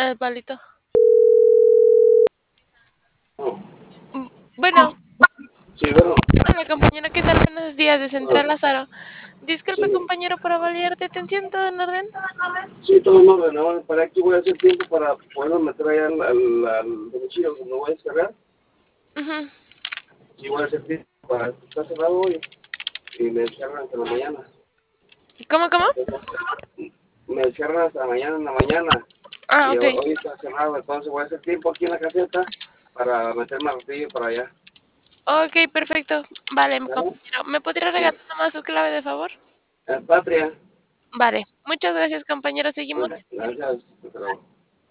El palito. Oh, Bueno, sí, bueno, hola compañero, ¿qué tal? Buenos días de Central ah, Lázaro. Disculpe sí, compañero por validar detención, ¿todo en orden? sí, todo en orden. Ahora, para aquí voy a hacer tiempo para poderlo meter allá al domicilio donde voy a descargar. Ujú. Sí, voy a hacer tiempo para estar cerrado hoy y me descargan hasta la mañana. ¿Cómo? Me descargan hasta mañana en la mañana Ah, y ok. hoy está cerrado, entonces voy a hacer tiempo aquí en la caseta para meterme rapidillo para allá. Ok, perfecto. Vale, ¿Vale? compañero. ¿Me podría Sí. regalar nomás su clave de favor? Patria. Vale. Muchas gracias, compañero. Seguimos. Vale, gracias. Hasta luego.